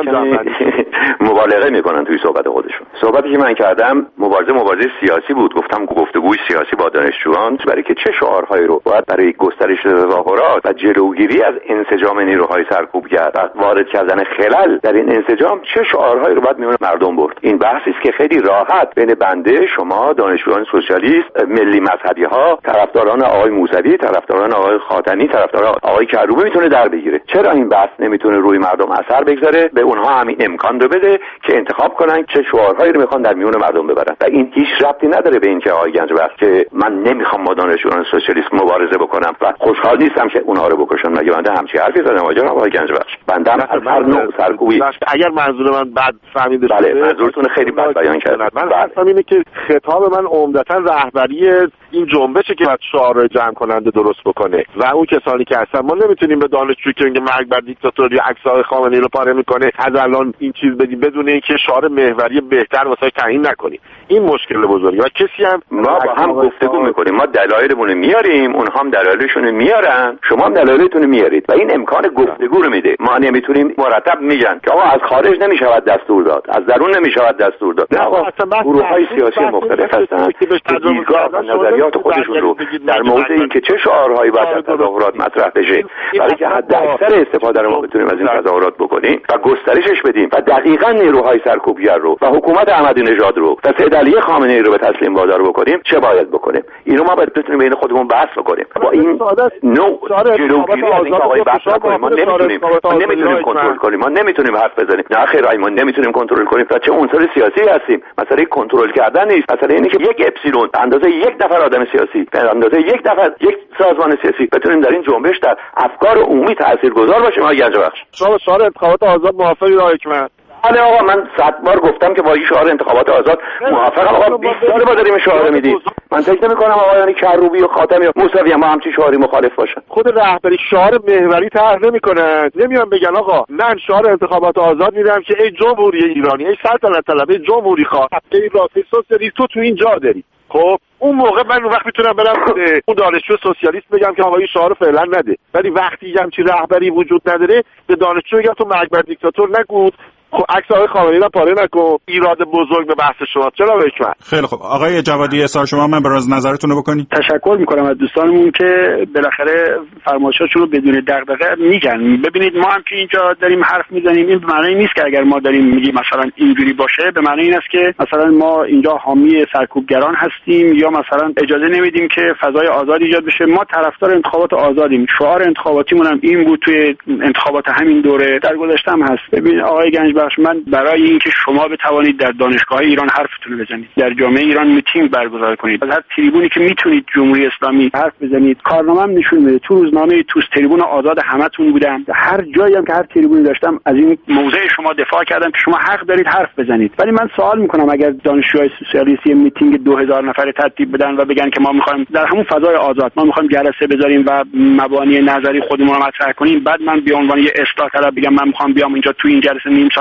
مبالغه میکنن توی صحبت خودشون. صحبتی که من کردم مبارزه سیاسی بود. گفتم گفتگوی سیاسی با دانشجویان برای که چه شعارهایی رو باید برای گسترش تظاهرات و جلوگیری از انسجام نیروهای سرکوبگر و وارد کردن خلل در این انسجام چه شعارهایی رو باید میون مردم برد. این بحثی است که خیلی راحت بین بنده، شما، دانشجویان سوسیالیست، ملی مذهبی ها، طرفداران آقای موسوی، طرفداران آقای خاتمی، طرفداران آقای کروبی میتونه در بگیره. چرا این بحث نمیتونه روی مردم اثر بگذاره؟ به اونها همین امکان رو بده که انتخاب کنن چه شعارهایی رو میخوان در میون مردم ببرن. و این هیچ ربطی نداره به این که آقای گنجبخش که من نمیخوام با دانشجویان سوسیالیست مبارزه بکنم و خوشحال نیستم که اونها رو بکشم. مگه بنده همچی حرفی زدم آقای گنجبخش؟ بنده از هر نوع سرکوبی، اگر منظور من بد فهمیده شده، بله منظورتون خیلی بد بیان کردید. من حرفم اینه که خطاب من عمدتاً رهبری این جنبشه که باید شعار رو جمع کننده درست بکنه و اون کسانی که هستن. ما نمیتونیم به دانشجو که میگه مرگ بر دیکتاتوری عکس‌های خامنه‌ای رو پاره میکنه از الان این چیز بدیم بدون اینکه شعار محوری بهتر واسه تعیین نکنیم. این مشکل بزرگه و کسی هم ما با هم گفتگو میکنیم. ما دلایلمون میاریم، اونها هم دلایلشون میارن، شما هم دلایلتون میارید و این امکان گفتگو رو میده. ما نمیتونیم مرتب میگن که آقا از خارج نمیشود دستور داد، از درون نمیشود دستور داد. نه آقا گروه‌های سیاسی مختلف هستن که دیدگاه و نظریات خودشون رو در مورد اینکه چه شعارهایی باید در تظاهرات مطرح بشه برای که حداکثر استفاده رو ما بتونیم از این تظاهرات بکنیم و گسترشش بدیم و دقیقاً نیروهای سرکوبگر رو و حکومت احمدی نژاد رو و سید علی خامنه‌ای رو به تسلیم وادار بکنیم، چه باید بکنیم؟ اینو ما باید بتونیم بین خودمون بحث بکنیم. با این نوع جلوگیری از اینکه آقای بحث نکنیم، ما نمیتونیم کنترل کنیم، ما نمیتونیم حرف بزنیم. نه خیر، ما نمیتونیم کنترل کنیم. تا چه عنصر سیاسی هستیم. مسئله کنترل کردن نیست. مسئله اینه که یک اپسیلون به اندازه یک نفر آدم سیاسی، به اندازه یک نفر یک سازمان سیاسی بتونیم در این جنبش در افکار عمومی تاثیرگذار باشیم. آقای گنجبخش، شما شعار انتخابات آزاد موافقی آقای حکمت؟ بله آقا، من 100 بار گفتم که با این شعار انتخابات آزاد موافقم. آقا 20 سال ما داریم شعار میدیم. من فکر نمی‌کنم آقایان کروبی و خاتمی و موسوی هم همچین شعاری مخالف باشن. خود رهبری شعار محوری طرح نمی‌کنن. نمیان بگن آقا من شعار انتخابات آزاد میدم که ای جمهوری ایرانی، ای سلطنت طلب، ای جمهوری خواه، ای راستی سوسیالیست تو اینجا داری. خب اون موقع من اون وقت میتونم برم اون دانشجو سوسیالیست بگم که آقا این شعار فعلا نده. ولی وقتی همچین رهبری وجود نداره به دانشجو میگم تو مرگ بر دیکتاتور نگو، خب عکس آقای خامنه‌ای رو پاره نکن. ایراد بزرگ به بحث شما. چرا حکمت؟ خیلی خوب آقای جوادی اصرار شما من براز نظرتون رو بکنید. تشکر میکنم از دوستانمون که بالاخره فرمایشاتشون رو بدون دغدغه میگن. ببینید ما هم که اینجا داریم حرف میزنیم این به معنی نیست که اگر ما داریم میگیم مثلا اینجوری باشه به معنی این است که مثلا ما اینجا حامی سرکوبگران هستیم یا مثلا اجازه نمیدیم که فضای آزاد ایجاد بشه. ما طرفدار انتخابات آزادیم. شعار انتخاباتیمون هم این بود توی انتخابات همین دوره در گذشته هم هست. ببین آقای گنجبخش، من برای اینکه شما بتوانید در دانشگاه‌های ایران حرفتون رو بزنید، در جامعه ایران میتینگ برگزار کنید، از هر تریبونی که میتونید جمهوری اسلامی حرف بزنید، کارنامه هم نشون میده. تو روزنامه توس تریبون آزاد همتون بودم، هر جایی هم که هر تریبونی داشتم از این موضع شما دفاع کردم که شما حق دارید حرف بزنید. ولی من سوال میکنم اگر دانشجوهای سوسیالیستی میتینگ 2000 نفره ترتیب بدن و بگن که ما میخوایم در همون فضای آزاد ما میخوایم جلسه بذاریم و مبانی نظری خودمون رو مطرح کنیم، بعد من به عنوان یه اصلاح طلب بگم من میخوام بیام اینجا تو این جلسه نیم ساعت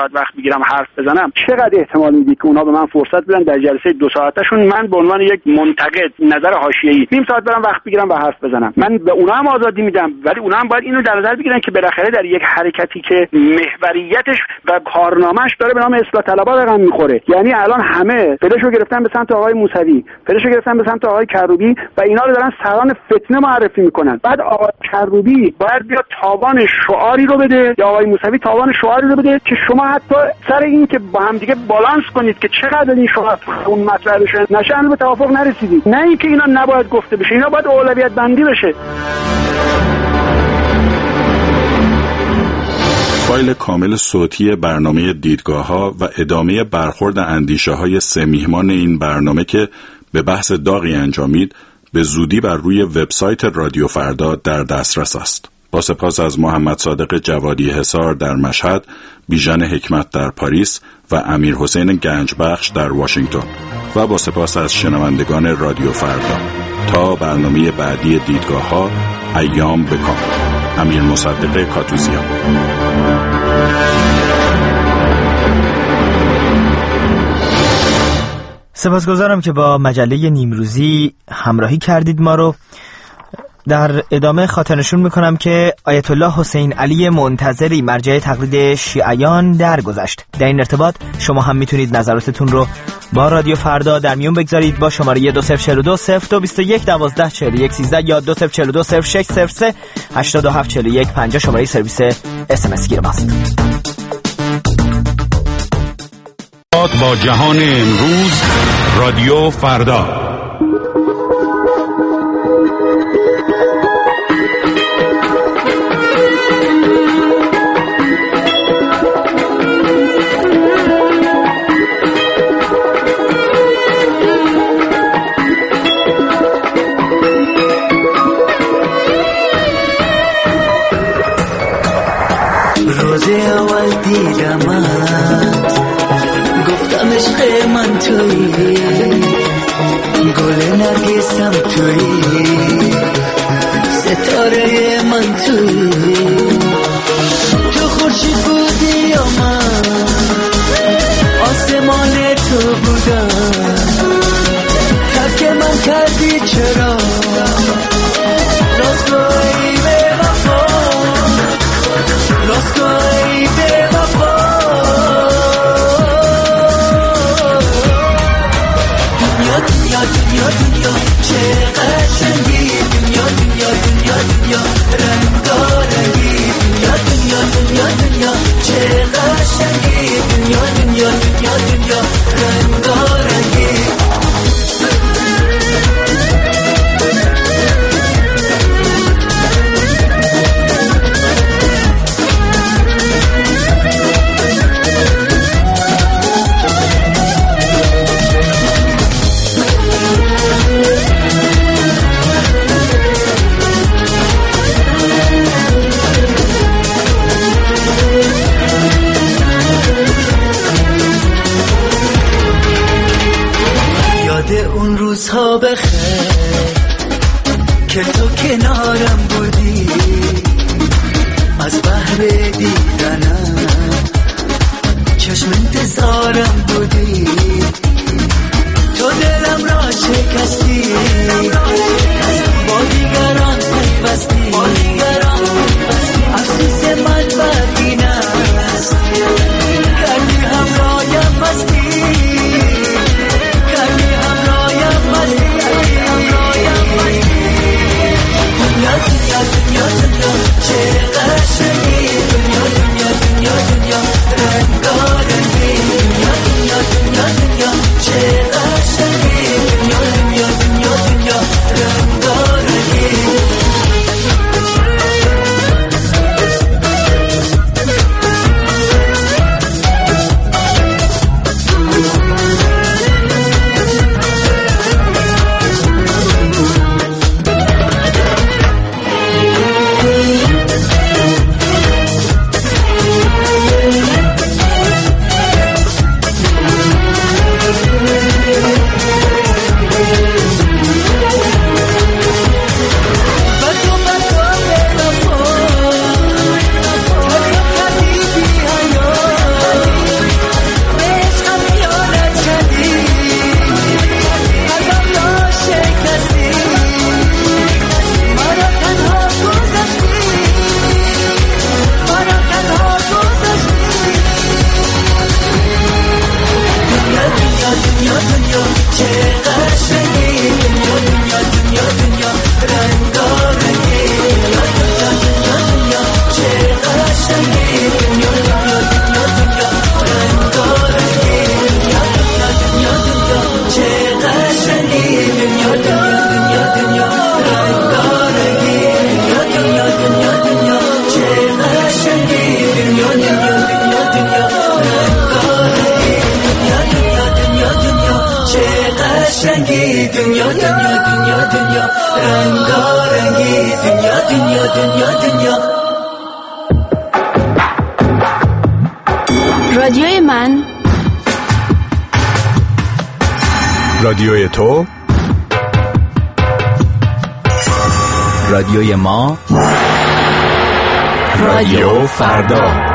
ساعت وقت بگیرم حرف بزنم، چقدر احتمال میدی که اونا به من فرصت بدن در جلسه 2 ساعتشون من به عنوان یک منتقد نظر حاشیه‌ای نیم ساعت برم وقت بگیرم و حرف بزنم؟ من به اونا هم آزادی میدم، ولی اونا هم باید اینو در نظر بگیرن که بالاخره در یک حرکتی که محوریتش و کارنامه‌اش داره به نام اصلاح طلبها رقم میخوره، یعنی الان همه فلشو گرفتن به سمت آقای موسوی، فلشو گرفتن به سمت آقای کروبی و اینا رو دارن سران فتنه معرفی میکنن. بعد آقای کروبی باید بیا تاوان شعاری رو بده یا آقای موسوی تاوان شعاری رو بده که شما حتی سر این که با هم دیگه بالانس کنید که چقدر این شعار اون مطرح بشه نشه به توافق نرسیدید. نه اینکه اینا نباید گفته بشه، اینا باید اولویت بندی بشه. فایل کامل صوتی برنامه دیدگاه‌ها و ادامه برخورد اندیشه‌های 3 میهمان این برنامه که به بحث داغی انجامید به زودی بر روی وبسایت رادیو فردا در دسترس است. با سپاس از محمد صادق جوادی حصار در مشهد، بیژن حکمت در پاریس و امیر حسین گنجبخش در واشنگتن و با سپاس از شنوندگان رادیو فردا. تا برنامه بعدی دیدگاه‌ها، ایام بکام. امیر مصدق کاتوزیان. سپاسگزارم که با مجله نیمروزی همراهی کردید ما رو. در ادامه خاطرنشون میکنم که آیت الله حسین علی منتظری مرجع تقلید شیعیان درگذشت. در این ارتباط شما هم میتونید نظراتتون رو با رادیو فردا در میون بگذارید با شماره 2042 0221 1241 13 یا 2042 0603 8741 50 شماره سرویس SMS گیر ماست. با جهان امروز، رادیو فردا. روز اول دیدمت گفتم عشق من تویی، گل نرگسم تویی، ستاره من تویی، تو خورشید بودی یا من آسمان تو بودم، ترک من کردی چرا راستگاهی به وفا، راستگاهی به وفا. دنیا دنیا دنیا چه قشنگی، دنیا دنیا دنیا دنیا رنگارنگی، دنیا دنیا دنیا دنیا چه قشنگی، دنیا دنیا دنیا دنیا رنگارنگی. اون روزها بخیر که تو کنارم بودی، از بحر دیدنم چشم انتظارم بودی، تو دلم را شکستی، با دیگران پیوستی، افسوس من بر این است، کردی همرایم مستی، چه قشنگی دنیا دنیا دنیا دنیا رنگارنگی دنیا دنیا دنیا دنیا چه قشنگی دنیا دنیا دنیا دنیا رنگارنگی دنیا دنیا دنیا دنیا چه قشنگی دنیا دنیا دنیا دنیا رنگارنگی دنیا دنیا دنیا دنیا چه قشنگی دنیا دنیا دنیا دنیا رنگارنگی دنیا دنیا دنیا دنیا چه قشنگی دنیا دنیا دنیا دنیا رنگارنگی دنیا دنیا دنیا دنیا. رادیوی من، رادیوی تو، رادیوی ما، رادیو فردا.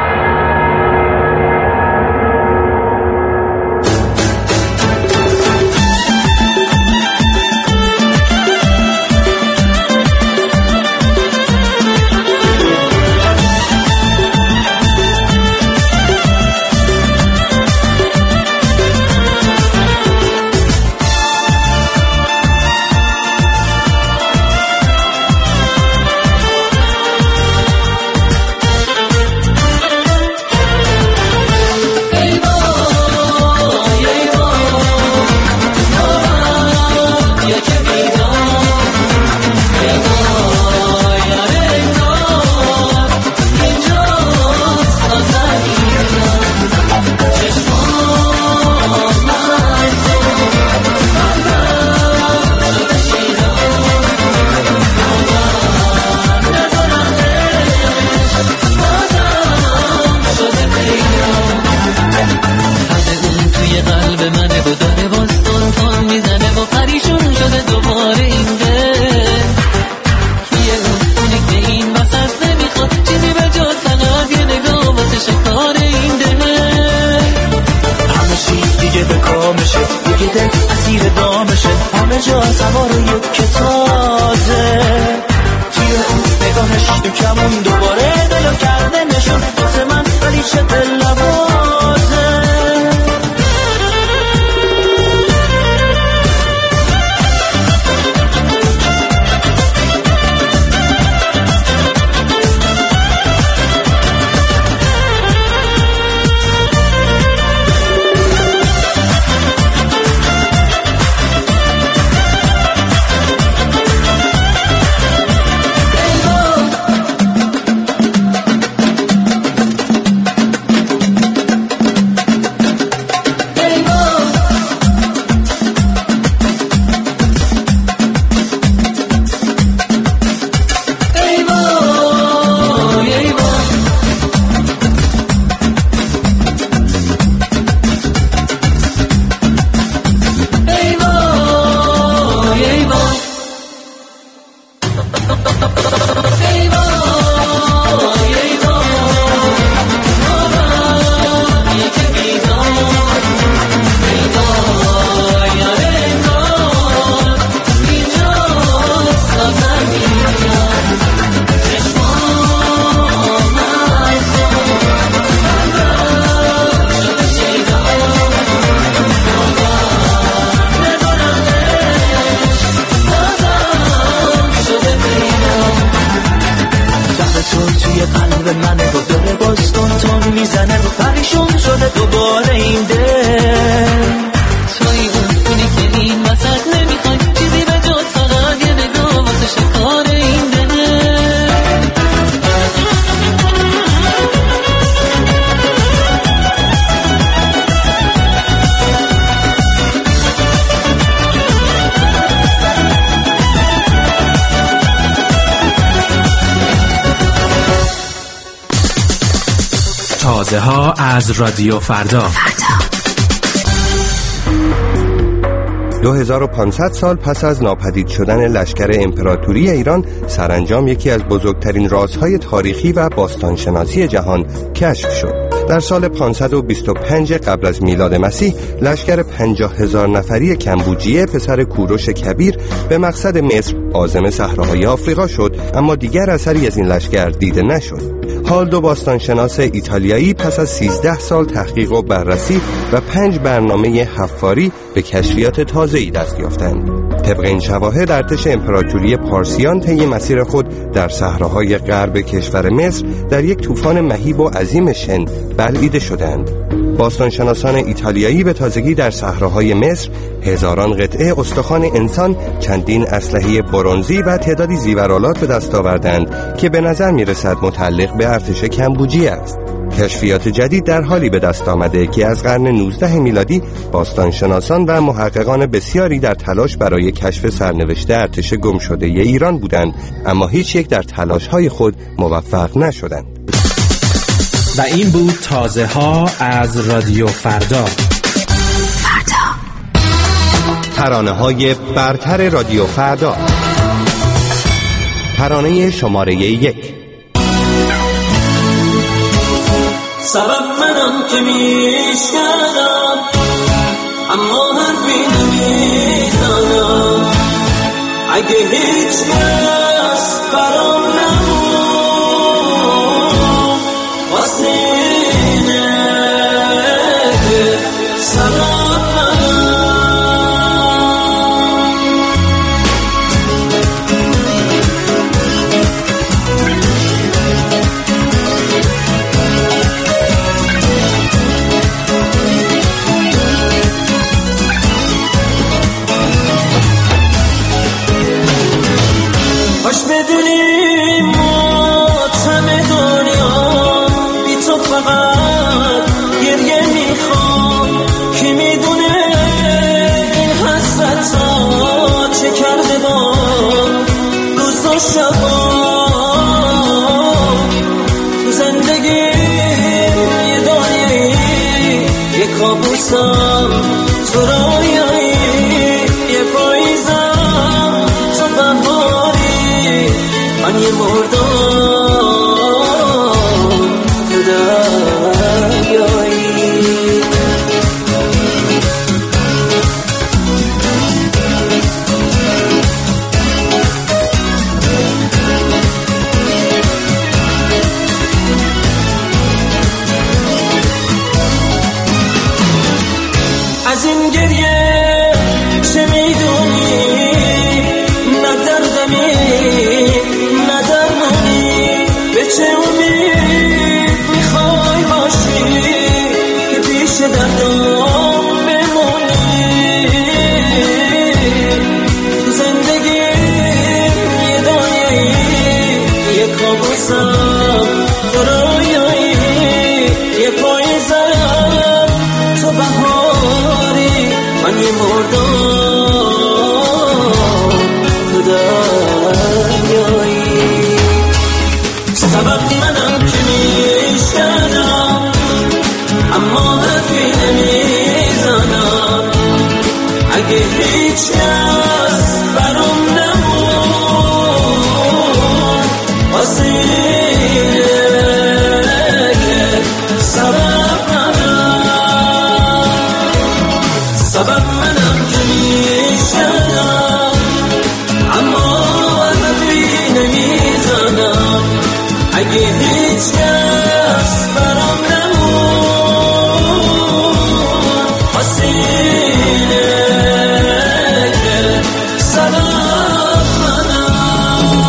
تازه ها از رادیو فردا. 2500 سال پس از ناپدید شدن لشکر امپراتوری ایران، سرانجام یکی از بزرگترین رازهای تاریخی و باستانشناسی جهان کشف شد. در سال 525 قبل از میلاد مسیح لشکر 50,000 نفری کمبوجیه پسر کوروش کبیر به مقصد مصر عازم صحراهای آفریقا شد، اما دیگر اثری از این لشکر دیده نشد. هالدو باستانشناس ایتالیایی پس از 13 سال تحقیق و بررسی و 5 برنامه حفاری به کشفیات تازه‌ای دست یافتند. طبق این شواهد ارتش امپراتوری پارسیان طی مسیر خود در صحراهای غرب کشور مصر در یک طوفان مهیب و عظیم شن بلعیده شدند. باستانشناسان ایتالیایی به تازگی در صحراهای مصر هزاران قطعه استخوان انسان، چندین اسلحه برنزی و تعدادی زیورآلات به دست آوردند که به نظر می‌رسد متعلق به ارتش کمبوجیه است. کشفیات جدید در حالی به دست آمده که از قرن 19 میلادی باستانشناسان و محققان بسیاری در تلاش برای کشف سرنوشت ارتش گمشده ایران بودند، اما هیچ یک در تلاش‌های خود موفق نشدند. و این بود تازه ها از رادیو فردا. ترانه های برتر رادیو فردا. ترانه شماره 1. سبب منم که میشکنم اما حرفی نمیزنم، اگه هیچ کس برام نمون واسه اینه که سبب کابوسم تو رویایی، یه پاییزم تو بهاری، من یه مردم تو دریایی. از این گریه چه میدونی؟ نه دردمی نه درمونی، به چه امید میخوای باشی که پیش دردم بمونی؟ تو زندگی یه دنیایی، یه کابوسم تو رویایی، یه پاییزم تو بهاری، من یه مردم تو دریایی. سبب منم که میشکنم اما حرفی نمیزنم، اگه هیچ کس برام نمون واسه اینه که سبب منم که میشکنم اما حرفی نمیزنم، اگه هیچ کس برام نمون واسه اینه که سبب منم.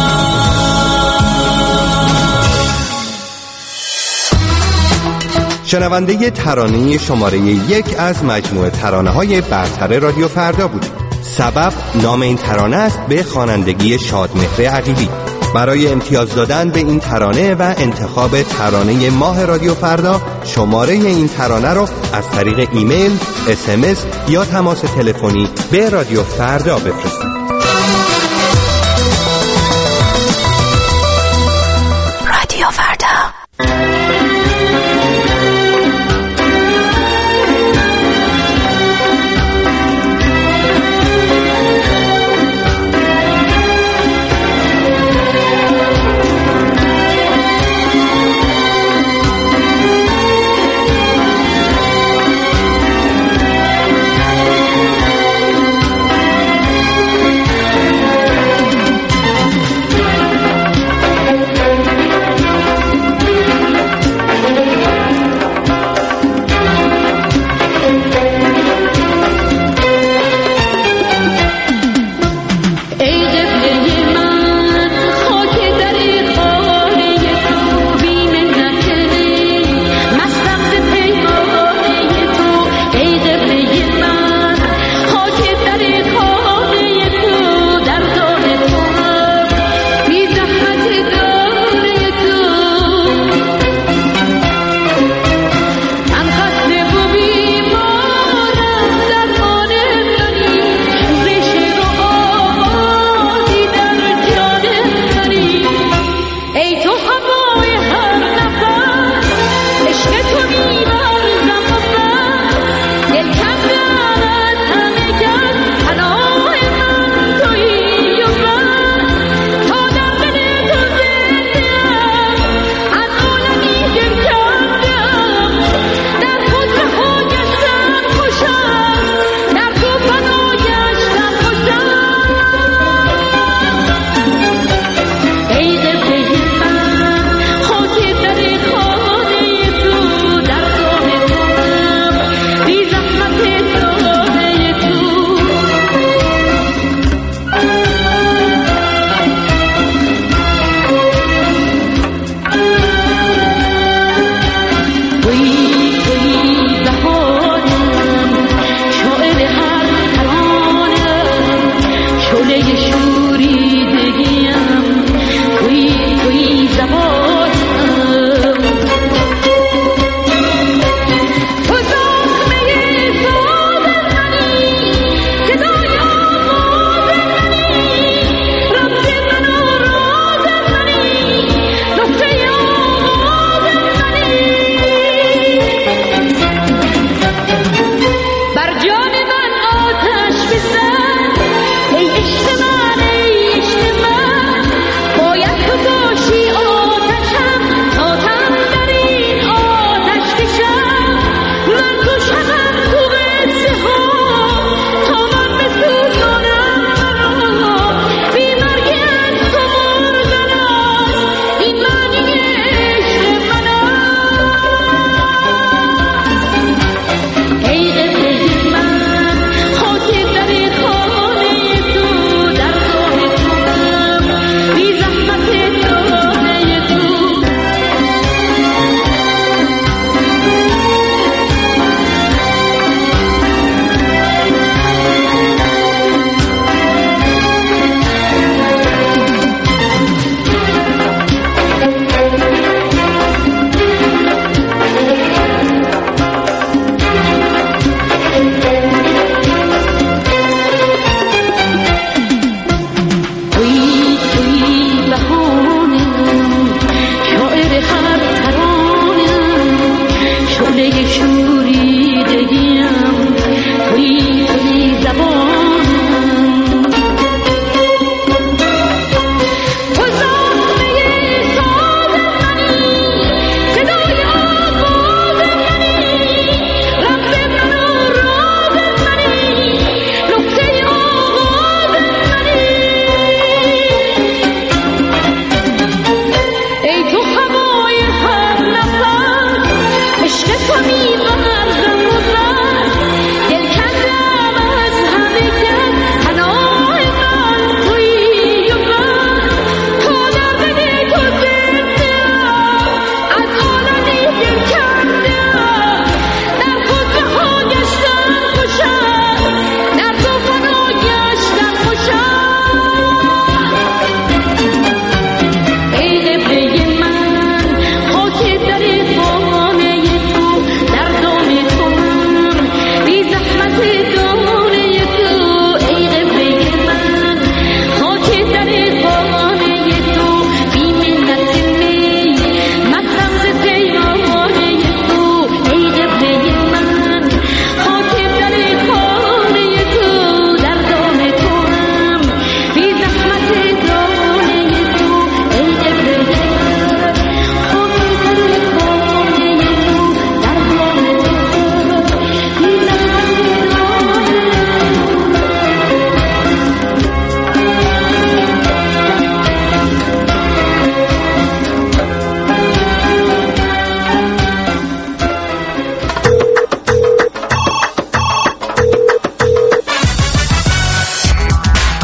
شنونده ترانه شماره 1 از مجموعه ترانه‌های برتر رادیو فردا بود. سبب نام این ترانه است به خوانندگی شادمهر عقیلی. برای امتیاز دادن به این ترانه و انتخاب ترانه ماه رادیو فردا، شماره این ترانه رو از طریق ایمیل، SMS یا تماس تلفنی به رادیو فردا بفرستید. رادیو فردا.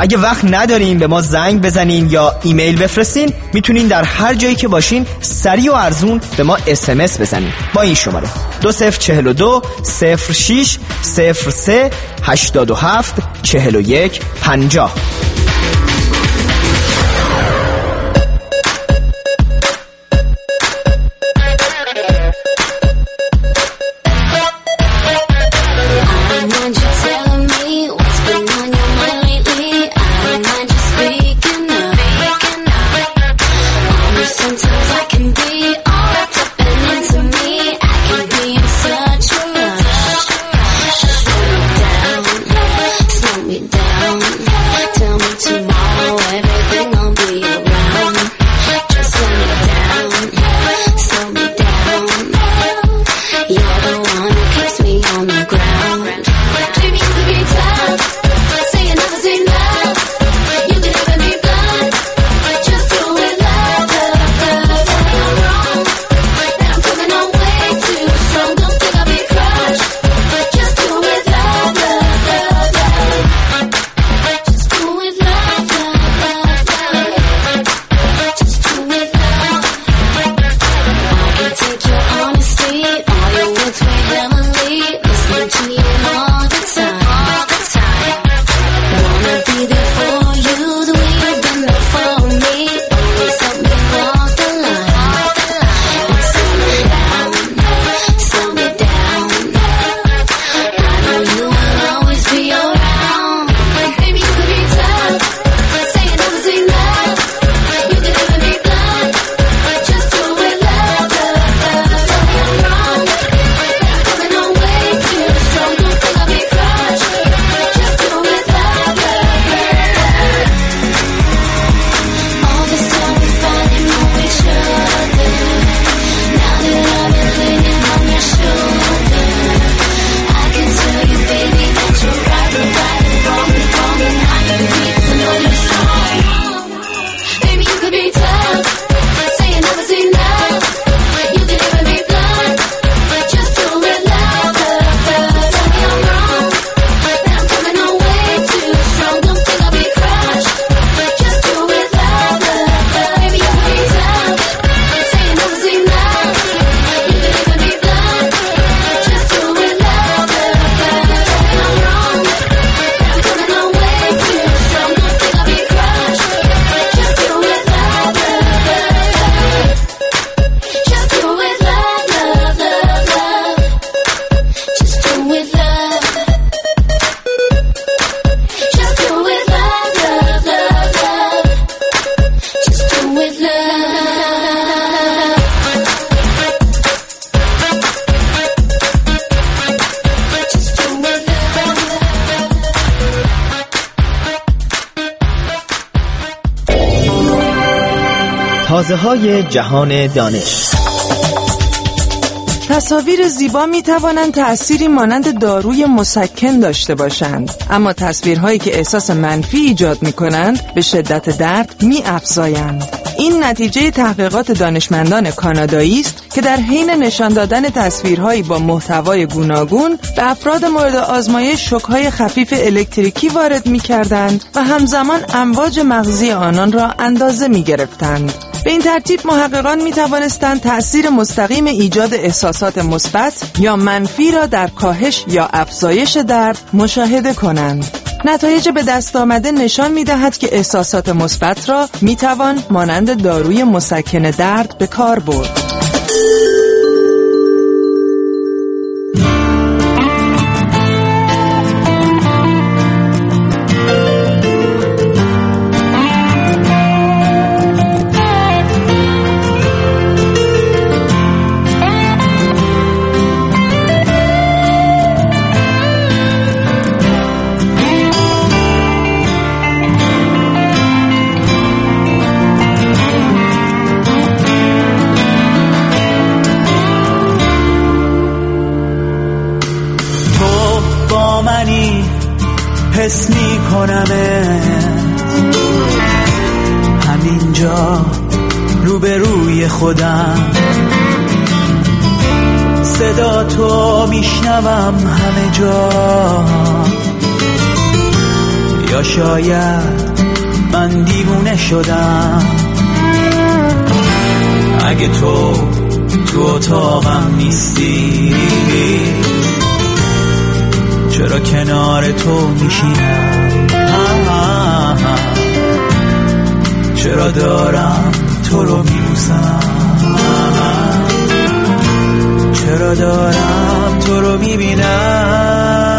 اگه وقت ندارین به ما زنگ بزنین یا ایمیل بفرستین، میتونین در هر جایی که باشین سریع و ارزون به ما SMS بزنین با این شماره 2042 06 03 87 41 50. تازه‌های جهان دانش. تصاویر زیبا می توانند تأثیری مانند داروی مسکن داشته باشند، اما تصویرهایی که احساس منفی ایجاد می کنند به شدت درد می افزایند. این نتیجه تحقیقات دانشمندان کانادایی است که در حین نشان دادن تصویرهایی با محتوای گوناگون به افراد مورد آزمایش شوک‌های خفیف الکتریکی وارد می‌کردند و همزمان امواج مغزی آنان را اندازه می‌گرفتند. به این ترتیب محققان می‌توانستند تأثیر مستقیم ایجاد احساسات مثبت یا منفی را در کاهش یا افزایش درد مشاهده کنند. نتایج به دست آمده نشان می‌دهد که احساسات مثبت را می‌توان مانند داروی مسکن درد به کار برد. حس میکنمت همینجا روبروی خودم، صدا تو میشنوم همه جا، یا شاید من دیوونه شدم. اگه تو اتاقم نیستی چرا کنار تو میشینم؟ چرا دارم تو رو میبوسم؟ چرا دارم تو رو میبینم؟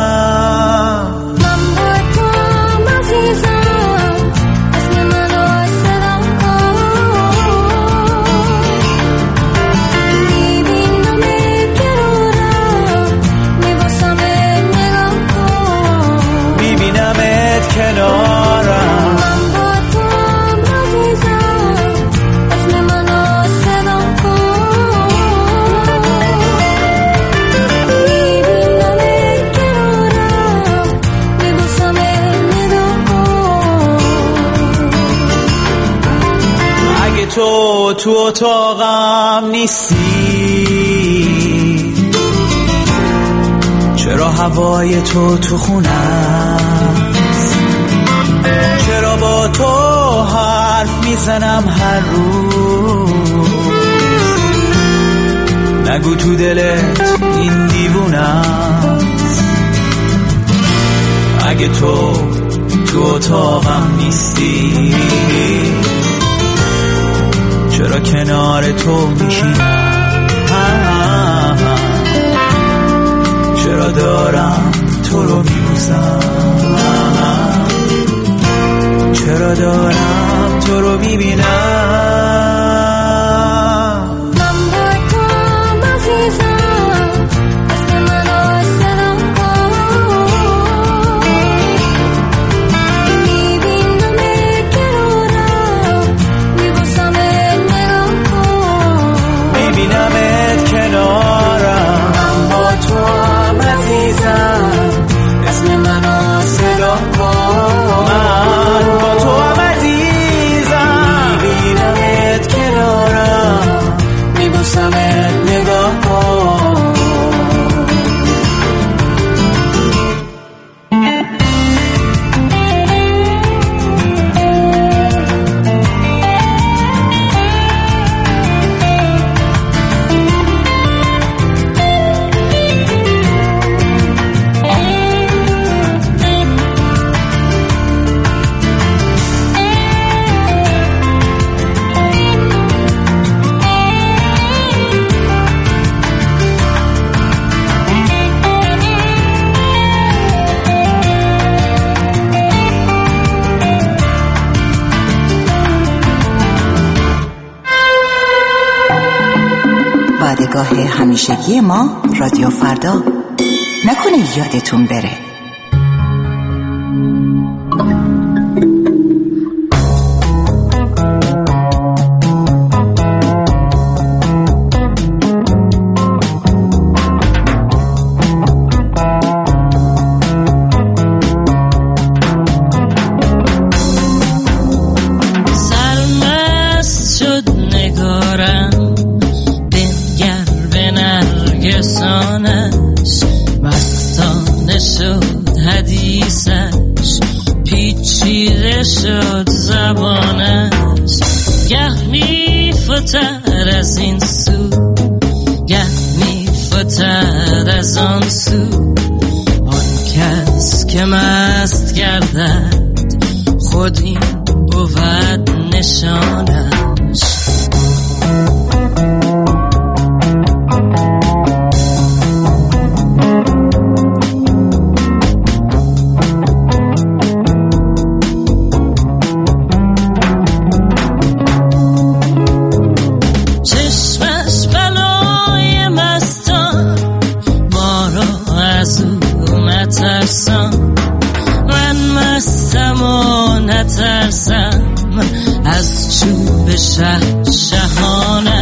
تو اتاقم نیستی چرا هوای تو خونه است؟ چرا با تو حرف میزنم هر روز؟ نگو تو دلت این دیوونه است. اگه تو اتاقم نیستی چرا کنار تو میشینم؟ چرا دارم تو رو میبوسم؟ چرا دارم تو رو میبینم؟ وعدهگاه همیشگی ما رادیو فردا. نکنه یادتون بره. از چوب شهانه